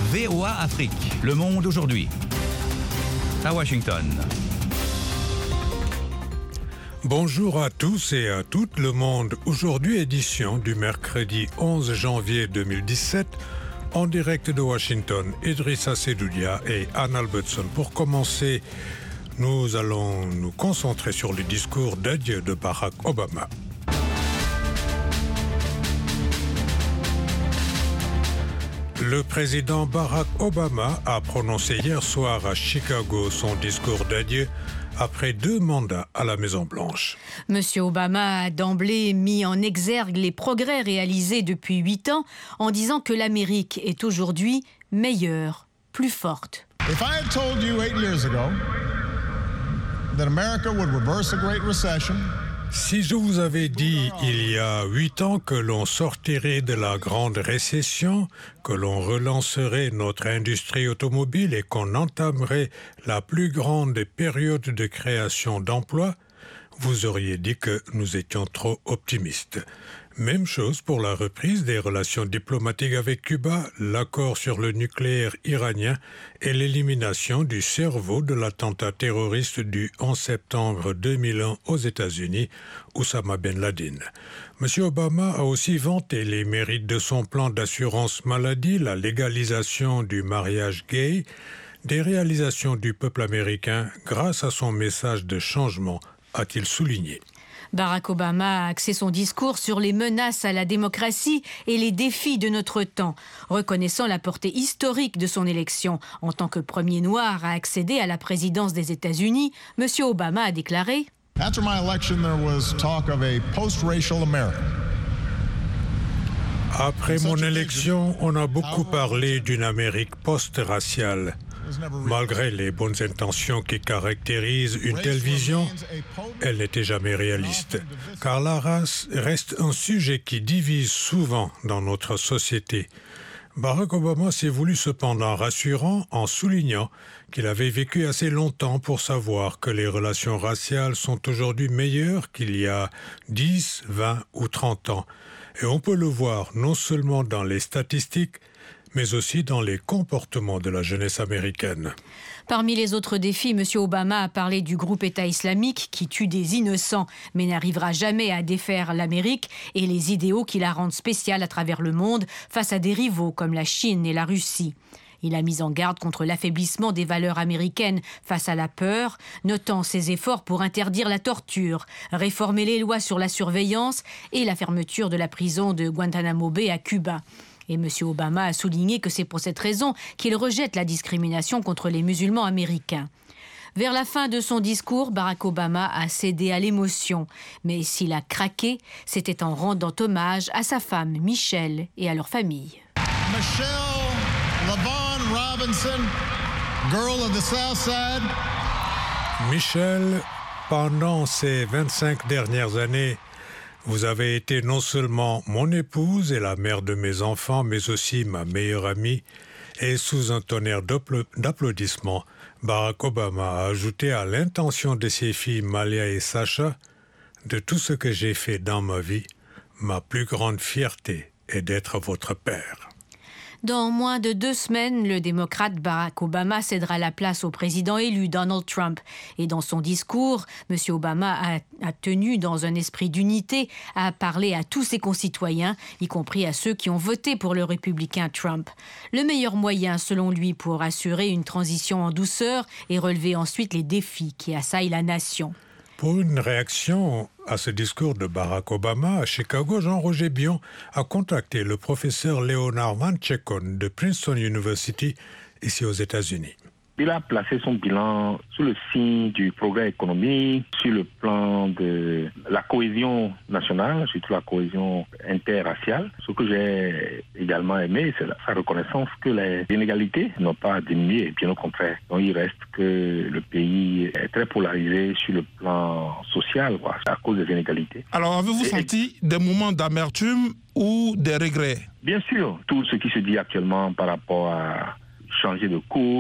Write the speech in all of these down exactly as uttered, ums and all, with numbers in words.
V O A Afrique, le monde aujourd'hui. À Washington. Bonjour à tous et à toutes, le monde aujourd'hui, édition du mercredi onze janvier deux mille dix-sept, en direct de Washington, Idrissa Sedoudia et Anne Albertson. Pour commencer, nous allons nous concentrer sur le discours d'adieu de Barack Obama. Le président Barack Obama a prononcé hier soir à Chicago son discours d'adieu après deux mandats à la Maison-Blanche. Monsieur Obama a d'emblée mis en exergue les progrès réalisés depuis huit ans en disant que l'Amérique est aujourd'hui meilleure, plus forte. If I had told you eight years ago that America would reverse a great recession, Si je vous avais dit il y a huit ans que l'on sortirait de la grande récession, que l'on relancerait notre industrie automobile et qu'on entamerait la plus grande période de création d'emplois, vous auriez dit que nous étions trop optimistes. Même chose pour la reprise des relations diplomatiques avec Cuba, l'accord sur le nucléaire iranien et l'élimination du cerveau de l'attentat terroriste du onze septembre deux mille un aux États-Unis, Oussama Ben Laden. M. Obama a aussi vanté les mérites de son plan d'assurance maladie, la légalisation du mariage gay, des réalisations du peuple américain grâce à son message de changement, a-t-il souligné. Barack Obama a axé son discours sur les menaces à la démocratie et les défis de notre temps, reconnaissant la portée historique de son élection. En tant que premier noir à accéder à la présidence des États-Unis, M. Obama a déclaré « After my election, there was talk of a post-racial America. Après mon élection, on a beaucoup parlé d'une Amérique post-raciale. Malgré les bonnes intentions qui caractérisent une telle vision, elle n'était jamais réaliste, car la race reste un sujet qui divise souvent dans notre société. Barack Obama s'est voulu cependant rassurant en soulignant qu'il avait vécu assez longtemps pour savoir que les relations raciales sont aujourd'hui meilleures qu'il y a dix, vingt ou trente ans. Et on peut le voir non seulement dans les statistiques, mais aussi dans les comportements de la jeunesse américaine. Parmi les autres défis, M. Obama a parlé du groupe État islamique qui tue des innocents, mais n'arrivera jamais à défaire l'Amérique et les idéaux qui la rendent spéciale à travers le monde face à des rivaux comme la Chine et la Russie. Il a mis en garde contre l'affaiblissement des valeurs américaines face à la peur, notant ses efforts pour interdire la torture, réformer les lois sur la surveillance et la fermeture de la prison de Guantanamo Bay à Cuba. Et M. Obama a souligné que c'est pour cette raison qu'il rejette la discrimination contre les musulmans américains. Vers la fin de son discours, Barack Obama a cédé à l'émotion. Mais s'il a craqué, c'était en rendant hommage à sa femme, Michelle, et à leur famille. Michelle LaVaughn Robinson, girl of the South Side. Michelle, pendant ces vingt-cinq dernières années, vous avez été non seulement mon épouse et la mère de mes enfants, mais aussi ma meilleure amie. Et sous un tonnerre d'applaudissements, Barack Obama a ajouté à l'intention de ses filles Malia et Sacha, de tout ce que j'ai fait dans ma vie, ma plus grande fierté est d'être votre père. Dans moins de deux semaines, le démocrate Barack Obama cédera la place au président élu Donald Trump. Et dans son discours, M. Obama a, a tenu, dans un esprit d'unité, à parler à tous ses concitoyens, y compris à ceux qui ont voté pour le républicain Trump. Le meilleur moyen, selon lui, pour assurer une transition en douceur et relever ensuite les défis qui assaillent la nation. Pour une réaction à ce discours de Barack Obama, à Chicago, Jean-Roger Bion a contacté le professeur Leonard Manchekon de Princeton University, ici aux États-Unis. Il a placé son bilan sous le signe du progrès économique, sur le plan de la cohésion nationale, surtout la cohésion interraciale. Ce que j'ai également aimé, c'est sa reconnaissance que les inégalités n'ont pas diminué, bien au contraire. Donc il reste que le pays est très polarisé sur le plan social, quoi, à cause des inégalités. Alors avez-vous Et... senti des moments d'amertume ou des regrets? Bien sûr, tout ce qui se dit actuellement par rapport à changer de cours,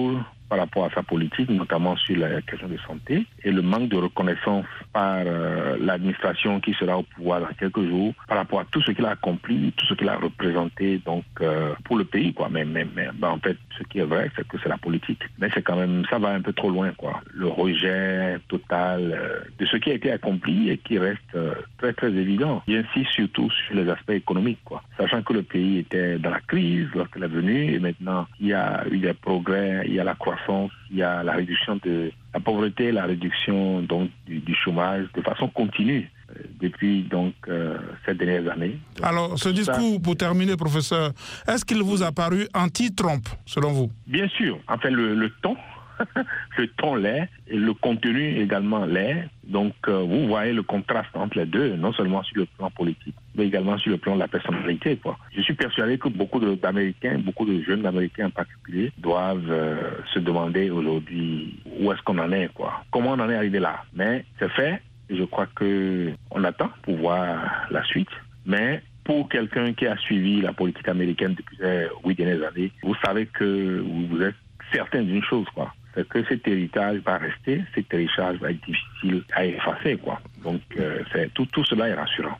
par rapport à sa politique, notamment sur la question de santé, et le manque de reconnaissance par euh, l'administration qui sera au pouvoir dans quelques jours par rapport à tout ce qu'il a accompli, tout ce qu'il a représenté donc euh, pour le pays, quoi. Mais, mais, mais ben, en fait, ce qui est vrai, c'est que c'est la politique. Mais c'est quand même, ça va un peu trop loin, quoi. Le rejet total euh, de ce qui a été accompli et qui reste euh, très très évident. J'insiste surtout sur les aspects économiques, quoi. Sachant que le pays était dans la crise lorsqu'elle est venue, et maintenant il y a eu des progrès, il y a la croissance, il y a la réduction de la pauvreté, la réduction donc du, du chômage de façon continue euh, depuis donc euh, ces dernières années. Donc, alors, ce discours, ça, pour terminer, professeur, est-ce qu'il vous a paru anti-Trump, selon vous? Bien sûr. Enfin, le, le ton, le ton l'est, et le contenu également l'est. Donc, euh, vous voyez le contraste entre les deux, non seulement sur le plan politique, mais également sur le plan de la personnalité, quoi. Je suis persuadé que beaucoup de, d'Américains, beaucoup de jeunes Américains en particulier, doivent euh, se demander aujourd'hui où est-ce qu'on en est, quoi. Comment on en est arrivé là. Mais c'est fait, et je crois qu'on attend pour voir la suite. Mais pour quelqu'un qui a suivi la politique américaine depuis les huit dernières années, vous savez que vous êtes certain d'une chose, quoi. C'est que cet héritage va rester, cet héritage va être difficile à effacer, quoi. Donc, euh, c'est, tout, tout cela est rassurant.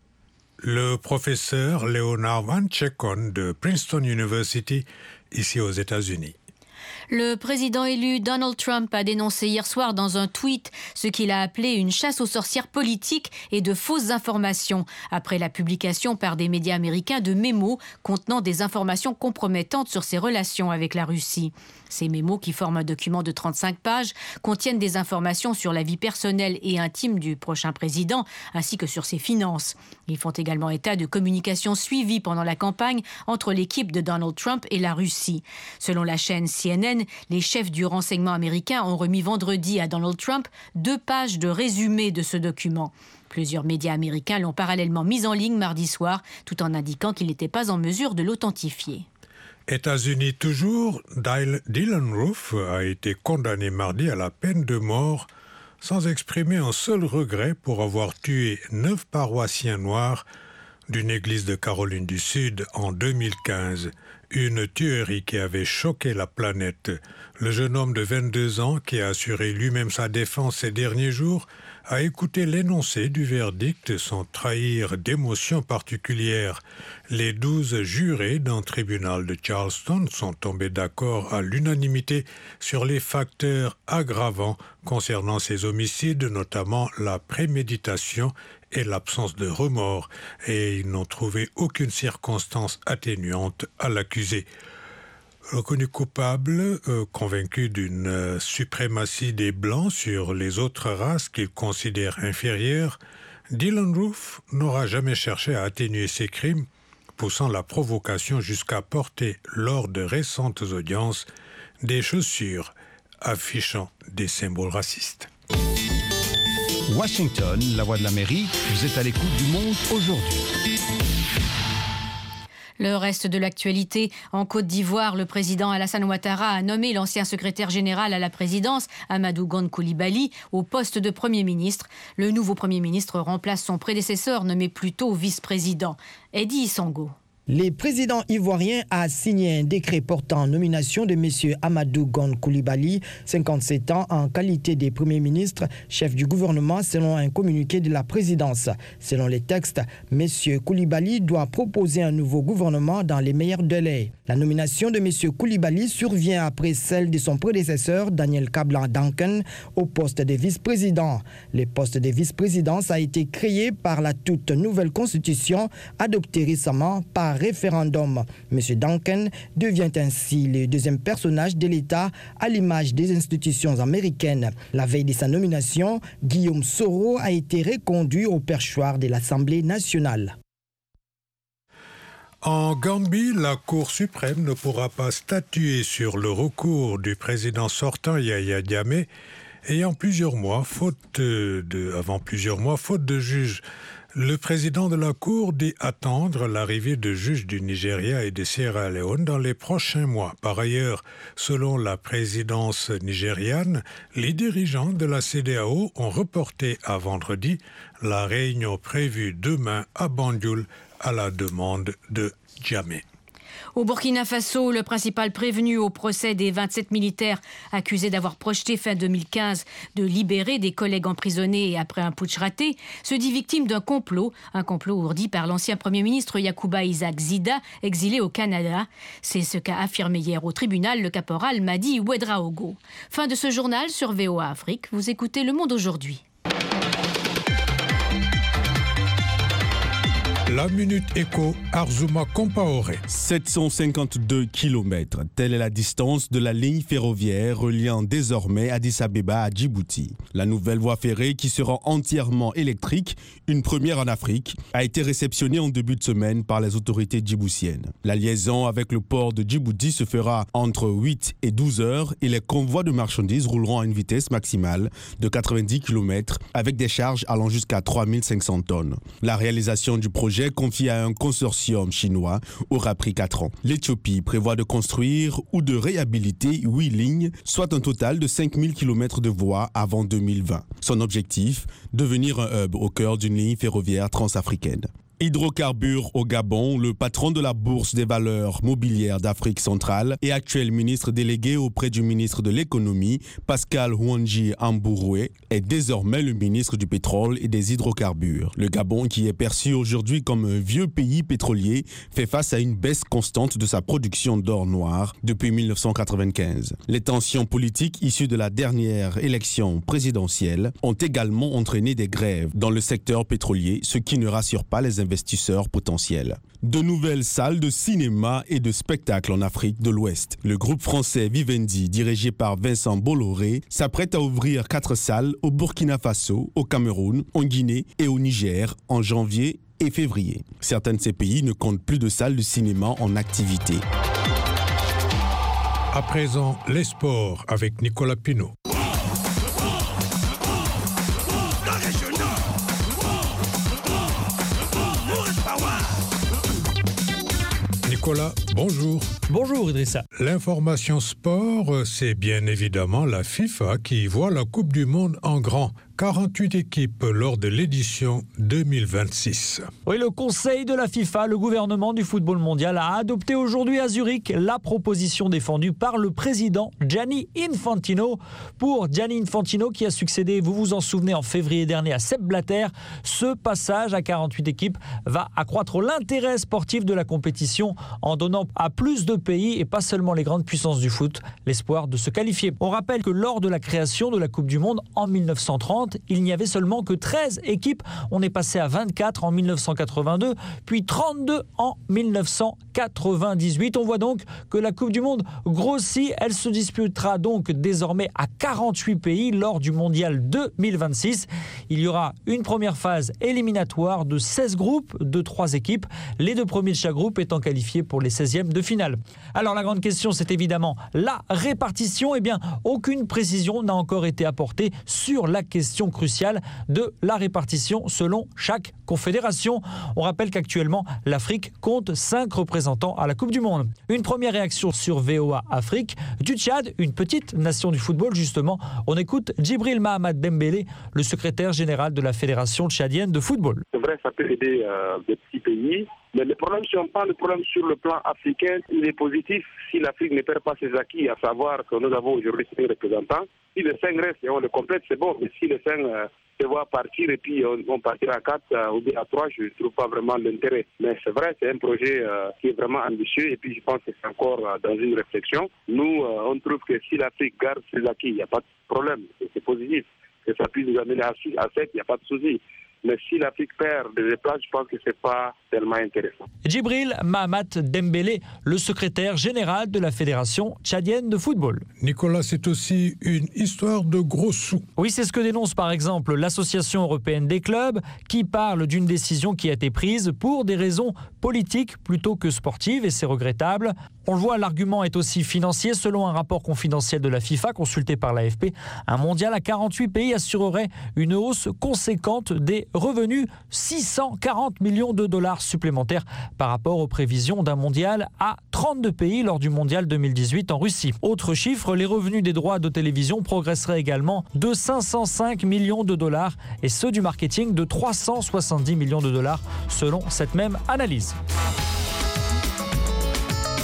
Le professeur Leonard Van Chekon de Princeton University, ici aux États-Unis. Le président élu Donald Trump a dénoncé hier soir dans un tweet ce qu'il a appelé une chasse aux sorcières politiques et de fausses informations, après la publication par des médias américains de mémos contenant des informations compromettantes sur ses relations avec la Russie. Ces mémos, qui forment un document de trente-cinq pages, contiennent des informations sur la vie personnelle et intime du prochain président, ainsi que sur ses finances. Ils font également état de communications suivies pendant la campagne entre l'équipe de Donald Trump et la Russie. Selon la chaîne C N N, les chefs du renseignement américain ont remis vendredi à Donald Trump deux pages de résumé de ce document. Plusieurs médias américains l'ont parallèlement mis en ligne mardi soir, tout en indiquant qu'il n'était pas en mesure de l'authentifier. États-Unis toujours, Dylann Roof a été condamné mardi à la peine de mort sans exprimer un seul regret pour avoir tué neuf paroissiens noirs d'une église de Caroline du Sud en deux mille quinze. Une tuerie qui avait choqué la planète. Le jeune homme de vingt-deux ans, qui a assuré lui-même sa défense ces derniers jours, a écouté l'énoncé du verdict sans trahir d'émotion particulière. Les douze jurés d'un tribunal de Charleston sont tombés d'accord à l'unanimité sur les facteurs aggravants concernant ces homicides, notamment la préméditation et l'absence de remords, et ils n'ont trouvé aucune circonstance atténuante à l'accusé. Reconnu coupable, euh, convaincu d'une euh, suprématie des Blancs sur les autres races qu'il considère inférieures, Dylann Roof n'aura jamais cherché à atténuer ses crimes, poussant la provocation jusqu'à porter, lors de récentes audiences, des chaussures affichant des symboles racistes. Washington, la voix de l'Amérique, vous êtes à l'écoute du Monde aujourd'hui. Le reste de l'actualité, en Côte d'Ivoire, le président Alassane Ouattara a nommé l'ancien secrétaire général à la présidence, Amadou Gon Coulibaly, au poste de Premier ministre. Le nouveau Premier ministre remplace son prédécesseur, nommé plus tôt vice-président, Eddie Sango. Le président ivoirien a signé un décret portant nomination de M. Amadou Gon Coulibaly, cinquante-sept ans, en qualité de Premier ministre, chef du gouvernement, selon un communiqué de la présidence. Selon les textes, M. Coulibaly doit proposer un nouveau gouvernement dans les meilleurs délais. La nomination de M. Coulibaly survient après celle de son prédécesseur, Daniel Kablan-Duncan, au poste de vice-président. Le poste de vice-présidence a été créé par la toute nouvelle constitution adoptée récemment par référendum. M. Duncan devient ainsi le deuxième personnage de l'État à l'image des institutions américaines. La veille de sa nomination, Guillaume Soro a été reconduit au perchoir de l'Assemblée nationale. En Gambie, la Cour suprême ne pourra pas statuer sur le recours du président sortant Yahya Jammeh ayant plusieurs mois, faute de, avant plusieurs mois, faute de juge. Le président de la Cour dit attendre l'arrivée de juges du Nigeria et de Sierra Leone dans les prochains mois. Par ailleurs, selon la présidence nigériane, les dirigeants de la C E D E A O ont reporté à vendredi la réunion prévue demain à Banjul à la demande de Jammeh. Au Burkina Faso, le principal prévenu au procès des vingt-sept militaires accusés d'avoir projeté fin deux mille quinze de libérer des collègues emprisonnés après un putsch raté se dit victime d'un complot, un complot ourdi par l'ancien Premier ministre Yacouba Isaac Zida, exilé au Canada. C'est ce qu'a affirmé hier au tribunal le caporal Madi Ouedraogo. Fin de ce journal sur V O A Afrique. Vous écoutez Le Monde aujourd'hui. La Minute Éco, Arzuma Compaoré. sept cent cinquante-deux kilomètres, telle est la distance de la ligne ferroviaire reliant désormais Addis Abeba à Djibouti. La nouvelle voie ferrée, qui sera entièrement électrique, une première en Afrique, a été réceptionnée en début de semaine par les autorités djiboutiennes. La liaison avec le port de Djibouti se fera entre huit et douze heures et les convois de marchandises rouleront à une vitesse maximale de quatre-vingt-dix kilomètres avec des charges allant jusqu'à trois mille cinq cents tonnes. La réalisation du projet confié à un consortium chinois aura pris quatre ans. L'Éthiopie prévoit de construire ou de réhabiliter huit lignes, soit un total de cinq mille kilomètres de voies avant deux mille vingt. Son objectif, devenir un hub au cœur d'une ligne ferroviaire transafricaine. Hydrocarbures au Gabon, le patron de la Bourse des valeurs mobilières d'Afrique centrale et actuel ministre délégué auprès du ministre de l'économie, Pascal Houandji Ambouroué, est désormais le ministre du pétrole et des hydrocarbures. Le Gabon, qui est perçu aujourd'hui comme un vieux pays pétrolier, fait face à une baisse constante de sa production d'or noir depuis mille neuf cent quatre-vingt-quinze. Les tensions politiques issues de la dernière élection présidentielle ont également entraîné des grèves dans le secteur pétrolier, ce qui ne rassure pas les investisseurs potentiels. De nouvelles salles de cinéma et de spectacle en Afrique de l'Ouest. Le groupe français Vivendi, dirigé par Vincent Bolloré, s'apprête à ouvrir quatre salles au Burkina Faso, au Cameroun, en Guinée et au Niger en janvier et février. Certains de ces pays ne comptent plus de salles de cinéma en activité. À présent, les sports avec Nicolas Pinault. Nicolas, bonjour. Bonjour Idrissa. L'information sport, c'est bien évidemment la FIFA qui voit la Coupe du Monde en grand. quarante-huit équipes lors de l'édition deux mille vingt-six. Oui, le Conseil de la FIFA, le gouvernement du football mondial, a adopté aujourd'hui à Zurich la proposition défendue par le président Gianni Infantino. Pour Gianni Infantino, qui a succédé, vous vous en souvenez, en février dernier à Sepp Blatter, ce passage à quarante-huit équipes va accroître l'intérêt sportif de la compétition en donnant à plus de pays, et pas seulement les grandes puissances du foot, l'espoir de se qualifier. On rappelle que lors de la création de la Coupe du Monde en mille neuf cent trente, il n'y avait seulement que treize équipes. On est passé à vingt-quatre en mille neuf cent quatre-vingt-deux, puis trente-deux en mille neuf cent quatre-vingt-dix-huit. On voit donc que la Coupe du Monde grossit. Elle se disputera donc désormais à quarante-huit pays lors du Mondial deux mille vingt-six. Il y aura une première phase éliminatoire de seize groupes de trois équipes, les deux premiers de chaque groupe étant qualifiés pour les seizièmes de finale. Alors la grande question, c'est évidemment la répartition. Eh bien, aucune précision n'a encore été apportée sur la question cruciale de la répartition selon chaque confédération. On rappelle qu'actuellement, l'Afrique compte cinq représentants à la Coupe du Monde. Une première réaction sur V O A Afrique du Tchad, une petite nation du football justement. On écoute Djibril Mahamad Dembélé, le secrétaire général de la Fédération tchadienne de football. C'est vrai, ça peut aider euh, des petits pays. Mais le problème, si on parle du problème sur le plan africain, il est positif si l'Afrique ne perd pas ses acquis, à savoir que nous avons aujourd'hui cinq représentants. Si les cinq restent et on le complète, c'est bon. Mais si les cinq euh, se voient partir et puis on, on partira à quatre euh, ou bien à trois, je ne trouve pas vraiment l'intérêt. Mais c'est vrai, c'est un projet euh, qui est vraiment ambitieux et puis je pense que c'est encore euh, dans une réflexion. Nous, euh, on trouve que si l'Afrique garde ses acquis, il n'y a pas de problème. C'est, c'est positif. Que ça puisse nous amener à six, à sept, il n'y a pas de souci. Mais si l'Afrique perd des places, je pense que ce n'est pas tellement intéressant. Djibril Mahamat Dembélé, le secrétaire général de la Fédération tchadienne de football. Nicolas, c'est aussi une histoire de gros sous. Oui, c'est ce que dénonce par exemple l'Association européenne des clubs, qui parle d'une décision qui a été prise pour des raisons politiques plutôt que sportives, et c'est regrettable. On le voit, l'argument est aussi financier. Selon un rapport confidentiel de la FIFA consulté par l'A F P, un mondial à quarante-huit pays assurerait une hausse conséquente des revenus, six cent quarante millions de dollars supplémentaires par rapport aux prévisions d'un mondial à trente-deux pays lors du mondial deux mille dix-huit en Russie. Autre chiffre, les revenus des droits de télévision progresseraient également de cinq cent cinq millions de dollars et ceux du marketing de trois cent soixante-dix millions de dollars selon cette même analyse.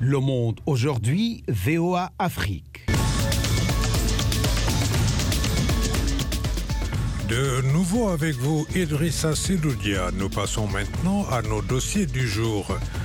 Le Monde aujourd'hui, V O A Afrique. De nouveau avec vous, Idrissa Sidoudia. Nous passons maintenant à nos dossiers du jour.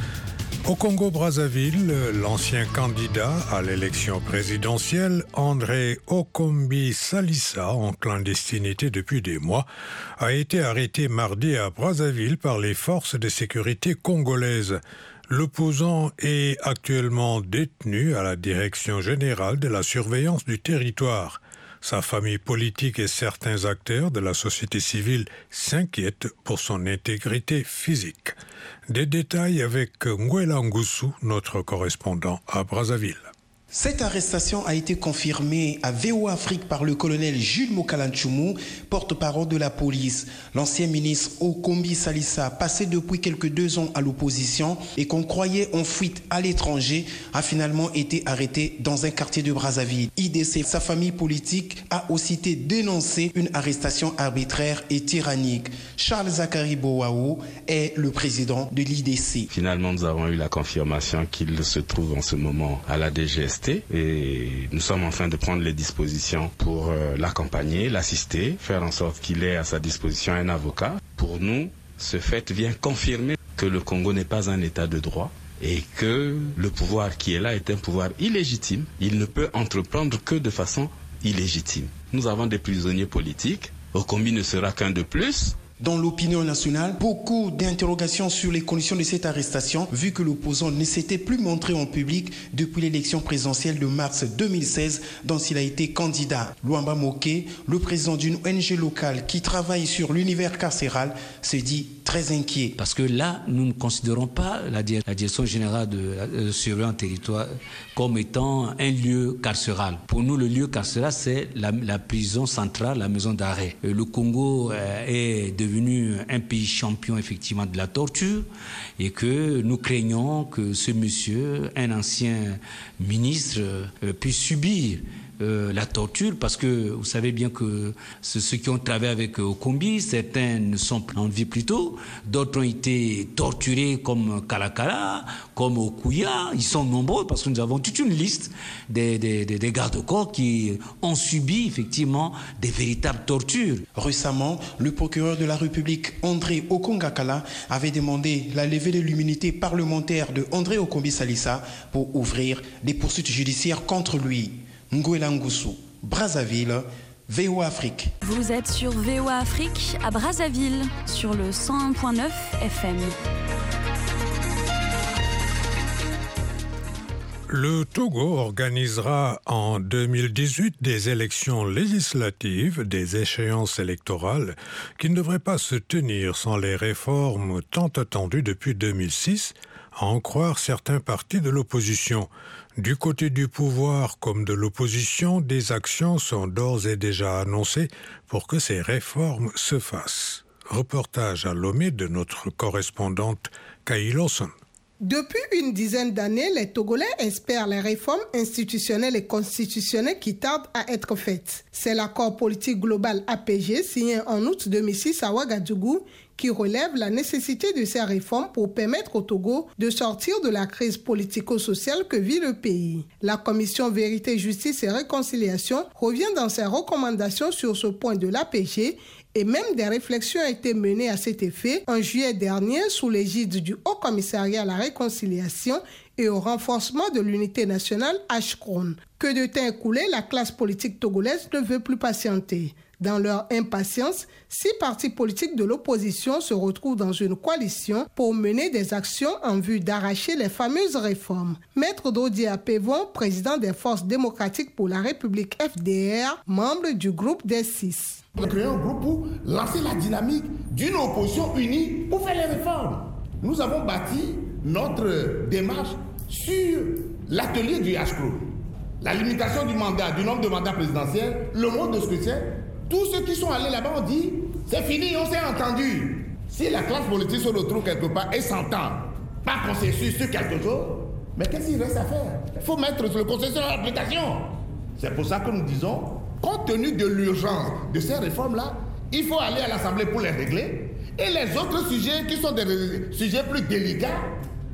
Au Congo-Brazzaville, l'ancien candidat à l'élection présidentielle, André Okombi Salissa, en clandestinité depuis des mois, a été arrêté mardi à Brazzaville par les forces de sécurité congolaises. L'opposant est actuellement détenu à la Direction générale de la surveillance du territoire. Sa famille politique et certains acteurs de la société civile s'inquiètent pour son intégrité physique. Des détails avec Nguela Ngusu, notre correspondant à Brazzaville. Cette arrestation a été confirmée à V O A Afrique par le colonel Jules Mokalanchoumou, porte-parole de la police. L'ancien ministre Okombi Salissa, passé depuis quelques deux ans à l'opposition et qu'on croyait en fuite à l'étranger, a finalement été arrêté dans un quartier de Brazzaville. I D C, sa famille politique, a aussi été dénoncé une arrestation arbitraire et tyrannique. Charles Zachary Boao est le président de l'I D C. Finalement, nous avons eu la confirmation qu'il se trouve en ce moment à la D G S T. Et nous sommes en train de prendre les dispositions pour euh, l'accompagner, l'assister, faire en sorte qu'il ait à sa disposition un avocat. Pour nous, ce fait vient confirmer que le Congo n'est pas un état de droit et que le pouvoir qui est là est un pouvoir illégitime. Il ne peut entreprendre que de façon illégitime. Nous avons des prisonniers politiques. Okombi ne sera qu'un de plus. Dans l'opinion nationale, beaucoup d'interrogations sur les conditions de cette arrestation, vu que l'opposant ne s'était plus montré en public depuis l'élection présidentielle de mars deux mille seize, dont il a été candidat. Luamba Moké, le président d'une O N G locale qui travaille sur l'univers carcéral, se dit très inquiet. Parce que là, nous ne considérons pas la, la direction générale de la surveillance territoire comme étant un lieu carcéral. Pour nous, le lieu carcéral, c'est la, la prison centrale, la maison d'arrêt. Le Congo euh, est devenu un pays champion effectivement de la torture et que nous craignons que ce monsieur, un ancien ministre, euh, puisse subir Euh, la torture, parce que vous savez bien que ceux qui ont travaillé avec Okombi, certains ne sont plus en vie plus tôt, d'autres ont été torturés comme Kalakala, comme Okuya. Ils sont nombreux parce que nous avons toute une liste des, des, des, des gardes-corps qui ont subi effectivement des véritables tortures. Récemment, le procureur de la République, André Okongakala, avait demandé la levée de l'immunité parlementaire de André Okombi Salissa pour ouvrir des poursuites judiciaires contre lui. Nguela Ngusu, Brazzaville, V O A Afrique. Vous êtes sur V O A Afrique à Brazzaville, sur le cent un point neuf F M. Le Togo organisera en deux mille dix-huit des élections législatives, des échéances électorales qui ne devraient pas se tenir sans les réformes tant attendues depuis deux mille six, à en croire certains partis de l'opposition. Du côté du pouvoir comme de l'opposition, des actions sont d'ores et déjà annoncées pour que ces réformes se fassent. Reportage à Lomé de notre correspondante Kay Lawson. Depuis une dizaine d'années, les Togolais espèrent les réformes institutionnelles et constitutionnelles qui tardent à être faites. C'est l'accord politique global A P G signé en août deux mille six à Ouagadougou qui relève la nécessité de ces réformes pour permettre au Togo de sortir de la crise politico-sociale que vit le pays. La commission Vérité, Justice et Réconciliation revient dans ses recommandations sur ce point de l'A P G et même des réflexions ont été menées à cet effet en juillet dernier sous l'égide du Haut Commissariat à la Réconciliation et au renforcement de l'unité nationale H C R O N. Que de temps écoulé, la classe politique togolaise ne veut plus patienter. Dans leur impatience, six partis politiques de l'opposition se retrouvent dans une coalition pour mener des actions en vue d'arracher les fameuses réformes. Maître Dodi Apevon, président des Forces démocratiques pour la République F D R, membre du groupe des six. On a créé un groupe pour lancer la dynamique d'une opposition unie pour faire les réformes. Nous avons bâti notre démarche sur l'atelier du H C R O. La limitation du mandat, du nombre de mandats présidentiels, le mode de scrutin. Tous ceux qui sont allés là-bas ont dit, c'est fini, on s'est entendu. Si la classe politique se retrouve quelque part et s'entend, pas consensus sur quelque chose, mais qu'est-ce qu'il reste à faire? Il faut mettre le consensus en application. C'est pour ça que nous disons, compte tenu de l'urgence de ces réformes-là, il faut aller à l'Assemblée pour les régler. Et les autres sujets qui sont des sujets plus délicats,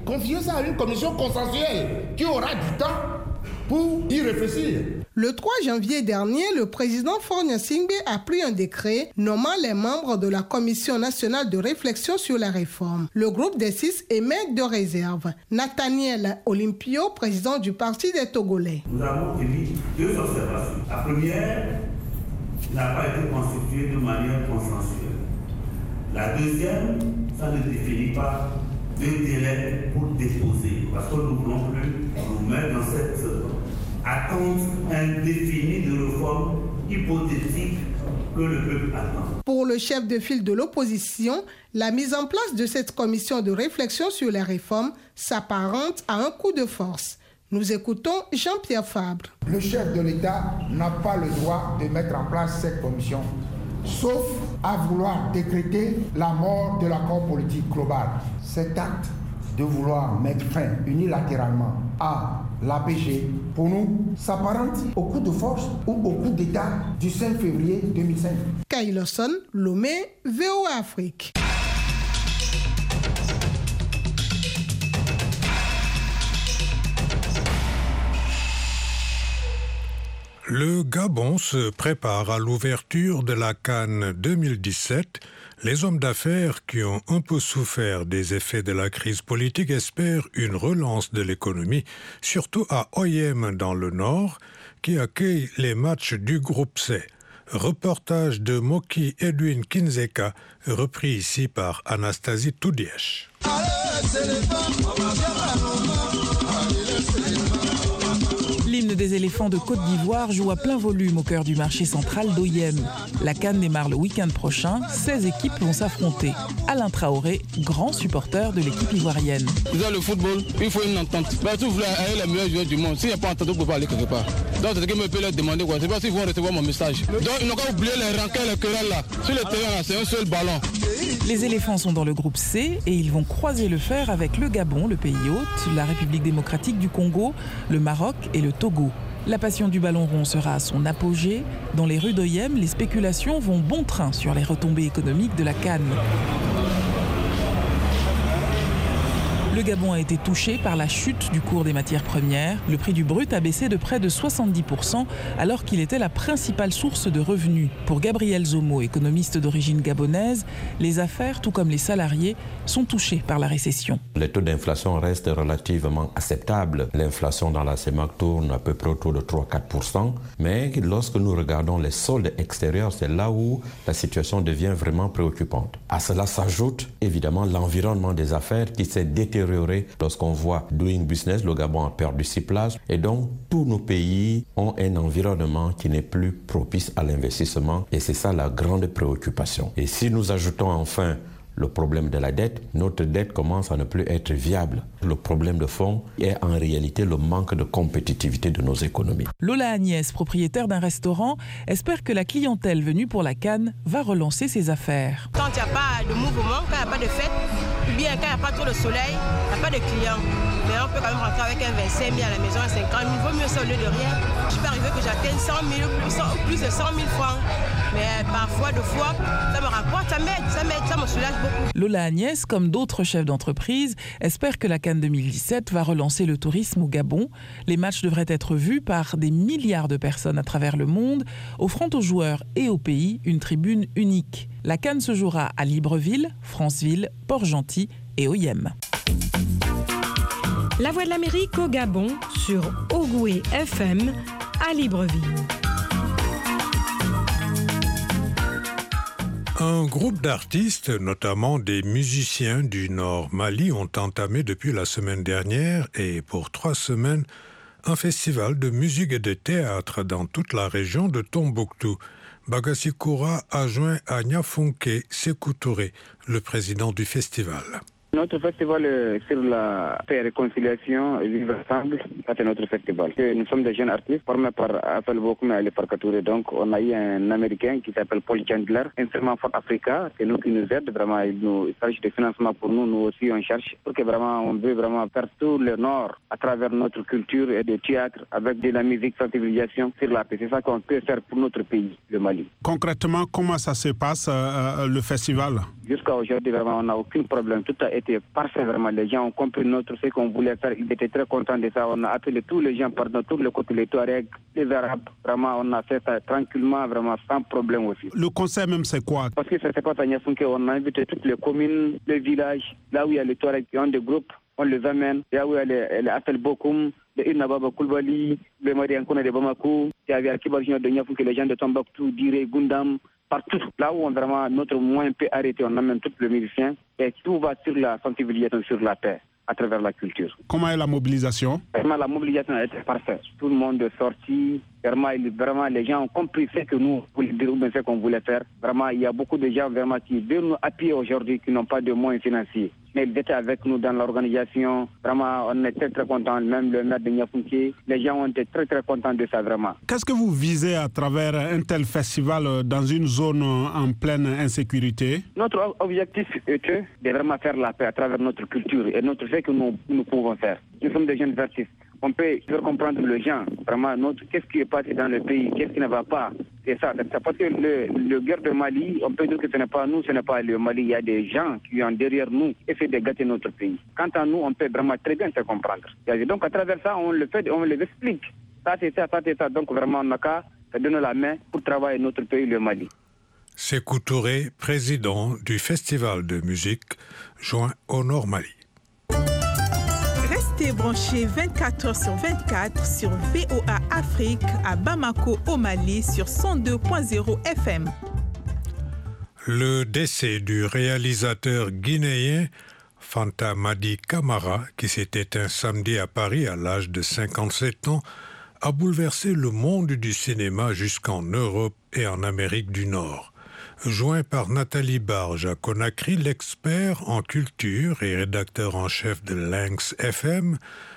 confier ça à une commission consensuelle qui aura du temps pour y réfléchir. Le trois janvier dernier, le président Faure Gnassingbé a pris un décret nommant les membres de la Commission nationale de réflexion sur la réforme. Le groupe des six émet de réserve. Nathaniel Olympio, président du Parti des Togolais. Nous avons émis deux observations. La première n'a pas été constituée de manière consensuelle. La deuxième, ça ne définit pas de délai pour déposer, parce que nous ne voulons plus nous mettre dans cette attente indéfinie de réforme hypothétique que le peuple attend. Pour le chef de file de l'opposition, la mise en place de cette commission de réflexion sur les réformes s'apparente à un coup de force. Nous écoutons Jean-Pierre Fabre. Le chef de l'État n'a pas le droit de mettre en place cette commission, sauf à vouloir décréter la mort de l'accord politique global. Cet acte de vouloir mettre fin unilatéralement à l'A P G, pour nous, s'apparente au coup de force ou au coup d'État du cinq février deux mille cinq. Kailoson, Lomé, V O A Afrique. Le Gabon se prépare à l'ouverture de la Cannes deux mille dix-sept. Les hommes d'affaires qui ont un peu souffert des effets de la crise politique espèrent une relance de l'économie, surtout à Oyem dans le nord, qui accueille les matchs du groupe C. Reportage de Moki Edwin Kinzeka, repris ici par Anastasie Toudièche. L'hymne des éléphants de Côte d'Ivoire joue à plein volume au cœur du marché central d'Oyem. La CAN démarre le week-end prochain. seize équipes vont s'affronter. Alain Traoré, grand supporter de l'équipe ivoirienne. Dans le football, il faut une entente. Si vous voulez aller les meilleurs joueurs du monde, s'il n'y a pas d'entente, vous ne pouvez pas aller quelque part. Donc c'est ce que me peut leur demander. Je ne sais pas s'ils vont recevoir mon message. Donc ils n'ont qu'à oublier les rancœurs, les querelles là. Sur le terrain, c'est un seul ballon. Les éléphants sont dans le groupe C et ils vont croiser le fer avec le Gabon, le pays hôte, la République démocratique du Congo, le Maroc et le Togo. La passion du ballon rond sera à son apogée. Dans les rues d'Oyem, les spéculations vont bon train sur les retombées économiques de la CAN. Le Gabon a été touché par la chute du cours des matières premières. Le prix du brut a baissé de près de soixante-dix pour cent alors qu'il était la principale source de revenus. Pour Gabriel Zomo, économiste d'origine gabonaise, les affaires, tout comme les salariés, sont touchés par la récession. Les taux d'inflation restent relativement acceptables. L'inflation dans la CEMAC tourne à peu près autour de trois à quatre pour cent. Mais lorsque nous regardons les soldes extérieurs, c'est là où la situation devient vraiment préoccupante. À cela s'ajoute évidemment l'environnement des affaires qui s'est détérioré. Lorsqu'on voit Doing Business, le Gabon a perdu six places et donc tous nos pays ont un environnement qui n'est plus propice à l'investissement et c'est ça la grande préoccupation. Et si nous ajoutons enfin le problème de la dette, notre dette commence à ne plus être viable. Le problème de fond est en réalité le manque de compétitivité de nos économies. Lola Agnès, propriétaire d'un restaurant, espère que la clientèle venue pour la CAN va relancer ses affaires. Quand il n'y a pas de mouvement, quand il n'y a pas de fête, ou bien quand il n'y a pas trop de soleil, il n'y a pas de clients. Mais on peut quand même rentrer avec un vingt-cinq mille à la maison, à cinquante mille, il vaut mieux ça au lieu de rien. Je peux arriver que j'atteigne cent mille ou plus de cent mille francs. Mais parfois, deux fois, ça me rapporte, ça m'aide, ça m'aide, ça me soulage beaucoup. Lola Agnès, comme d'autres chefs d'entreprise, espère que la CAN deux mille dix-sept va relancer le tourisme au Gabon. Les matchs devraient être vus par des milliards de personnes à travers le monde, offrant aux joueurs et au pays une tribune unique. La CAN se jouera à Libreville, Franceville, Port-Gentil et Oyem. La Voix de l'Amérique au Gabon sur Ogoué F M à Libreville. Un groupe d'artistes, notamment des musiciens du Nord Mali, ont entamé depuis la semaine dernière et pour trois semaines un festival de musique et de théâtre dans toute la région de Tombouctou. Bagassi Koura a joint à Niafunke Sékou Touré, le président du festival. Notre festival est sur la paix et réconciliation et vivre ensemble. C'est notre festival. Nous sommes des jeunes artistes formés par Afel Bokoum et Ali Farkatouré. Donc, on a eu un Américain qui s'appelle Paul Chandler, instrument Fort Africa. C'est nous qui nous aide. Vraiment, il nous il cherche des financements pour nous. Nous aussi, on cherche. Pour que vraiment, on veut vraiment faire tout le Nord à travers notre culture et de théâtre avec de la musique, sensibilisation sur la paix. C'est ça qu'on peut faire pour notre pays, le Mali. Concrètement, comment ça se passe, euh, le festival? Jusqu'à aujourd'hui, vraiment, on n'a aucun problème. Tout a été parfait vraiment. Les gens ont compris notre ce qu'on voulait faire. Ils étaient très contents de ça. On a appelé tous les gens, pardon, tous les côtés, les Touaregs, les Arabes. Vraiment, on a fait ça tranquillement, vraiment sans problème aussi. Le conseil même, c'est quoi? Parce que ça se passe à Niafunke, on a invité toutes les communes, les villages, là où il y a les Touaregs qui ont des groupes, on les amène. Là où il y a les, les Atel Bokoum, les Inababa Koulibaly, les Mariankona de Bamako, il y avait Akiba Junior de Niafunke, les gens de Tombouctou, Diré, Gundam, partout. Là où on vraiment notre moyen peut arrêter, on amène tous les musiciens et tout va sur la sensibilisation, sur la paix, à travers la culture. Comment est la mobilisation? Vraiment, la mobilisation a été parfaite. Tout le monde est sorti. Vraiment, vraiment, les gens ont compris ce que nous voulons dire, ou ce qu'on voulait faire. Vraiment, il y a beaucoup de gens vraiment qui veulent nous appuyer aujourd'hui, qui n'ont pas de moyens financiers. Mais ils étaient avec nous dans l'organisation. Vraiment, on était très contents. Même le maire de Niafunke, les gens ont été très très contents de ça, vraiment. Qu'est-ce que vous visez à travers un tel festival dans une zone en pleine insécurité? Notre objectif était de vraiment faire la paix à travers notre culture et notre ce que nous, nous pouvons faire. Nous sommes des jeunes artistes. On peut faire comprendre les gens, vraiment, notre, qu'est-ce qui est passé dans le pays, qu'est-ce qui ne va pas. C'est ça, c'est ça. Parce que le, le guerre de Mali, on peut dire que ce n'est pas nous, ce n'est pas le Mali. Il y a des gens qui sont derrière nous et essaient de gâter notre pays. Quant à nous, on peut vraiment très bien se comprendre. Donc à travers ça, on le fait, on les explique. Ça c'est ça, ça c'est ça. Donc vraiment, on n'a qu'à donner la main pour travailler notre pays, le Mali. Sékou Touré, président du Festival de musique Juin au Nord Mali. Restez branchés vingt-quatre heures sur vingt-quatre sur V O A Afrique à Bamako au Mali sur cent deux point zéro F M. Le décès du réalisateur guinéen Fanta Madi Camara, qui s'est éteint samedi à Paris à l'âge de cinquante-sept ans, a bouleversé le monde du cinéma jusqu'en Europe et en Amérique du Nord. Joint par Nathalie Barge à Conakry, l'expert en culture et rédacteur en chef de Lynx F M,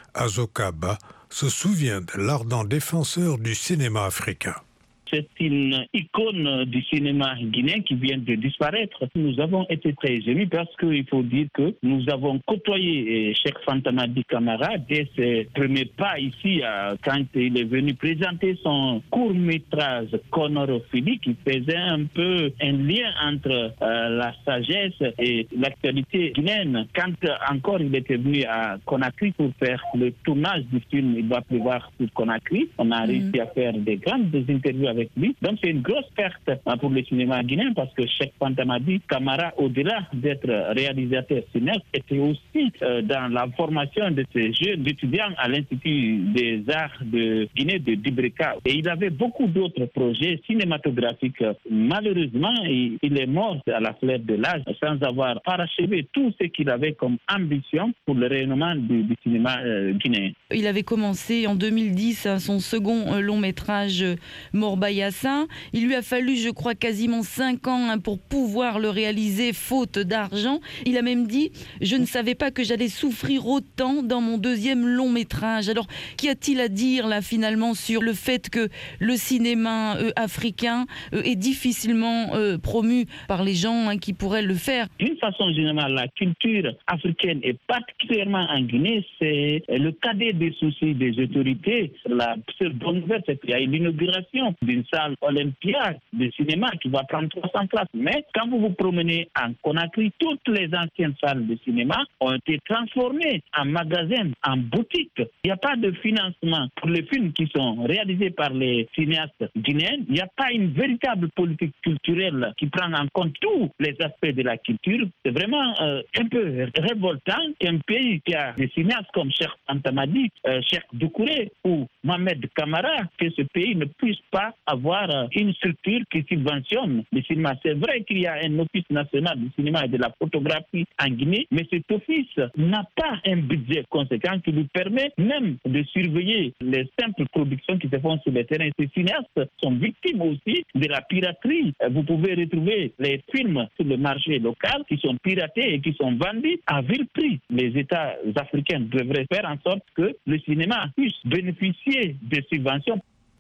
Azoka Ba, se souvient de l'ardent défenseur du cinéma africain. C'est une icône du cinéma guinéen qui vient de disparaître. Nous avons été très émus parce qu'il faut dire que nous avons côtoyé Cheikh Fanta Madi Camara dès ses premiers pas ici, quand il est venu présenter son court-métrage Conorophilie, qui faisait un peu un lien entre euh, la sagesse et l'actualité guinéenne. Quand encore il était venu à Conakry pour faire le tournage du film Il va pleuvoir sur Conakry, on a mmh. réussi à faire des grandes interviews avec lui. Donc c'est une grosse perte pour le cinéma guinéen parce que Cheikh Fanta Madi Camara, au-delà d'être réalisateur cinéaste, était aussi euh, dans la formation de ces jeunes étudiants à l'Institut des Arts de Guinée de Dibreka. Et il avait beaucoup d'autres projets cinématographiques. Malheureusement, il, il est mort à la fleur de l'âge sans avoir parachevé tout ce qu'il avait comme ambition pour le rayonnement du, du cinéma euh, guinéen. Il avait commencé en deux mille dix son second long métrage Morba Yassin. Il lui a fallu, je crois, quasiment cinq ans hein, pour pouvoir le réaliser faute d'argent. Il a même dit « Je ne savais pas que j'allais souffrir autant dans mon deuxième long métrage ». Alors, qu'y a-t-il à dire là finalement sur le fait que le cinéma euh, africain euh, est difficilement euh, promu par les gens hein, qui pourraient le faire? D'une façon générale, la culture africaine et particulièrement en Guinée, c'est le cadet des soucis des autorités. La seule bonne nouvelle, c'est qu'il y a une inauguration d'une salle olympiade de cinéma qui va prendre trois cents places. Mais quand vous vous promenez en Conakry, toutes les anciennes salles de cinéma ont été transformées en magasins, en boutiques. Il n'y a pas de financement pour les films qui sont réalisés par les cinéastes guinéens. Il n'y a pas une véritable politique culturelle qui prend en compte tous les aspects de la culture. C'est vraiment euh, un peu révoltant qu'un pays qui a des cinéastes comme Cheikh Fanta Madi, euh, Cheikh Doucouré ou Mohamed Camara, que ce pays ne puisse pas avoir euh, une structure qui subventionne le cinéma. C'est vrai qu'il y a un office national du cinéma et de la photographie en Guinée, mais cet office n'a pas un budget conséquent qui lui permet même de surveiller les simples productions qui se font sur le terrain. Ces cinéastes sont victimes aussi de la piraterie. Vous pouvez retrouver les films sur le marché local qui sont piratés et qui sont vendus à vil prix. Les États africains devraient faire en sorte que le cinéma puisse bénéficier de subventions.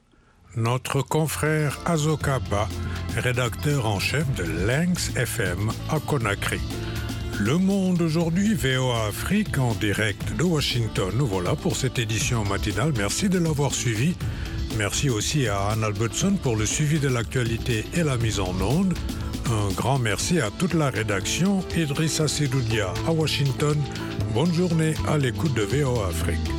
Notre confrère Azoka Ba, rédacteur en chef de Lynx F M à Conakry. Le Monde aujourd'hui, V O A Afrique en direct de Washington. Nous voilà pour cette édition matinale. Merci de l'avoir suivi. Merci aussi à Anne Albertson pour le suivi de l'actualité et la mise en onde. Un grand merci à toute la rédaction. Idrissa Sedoudia à Washington. Bonne journée à l'écoute de V O A Afrique.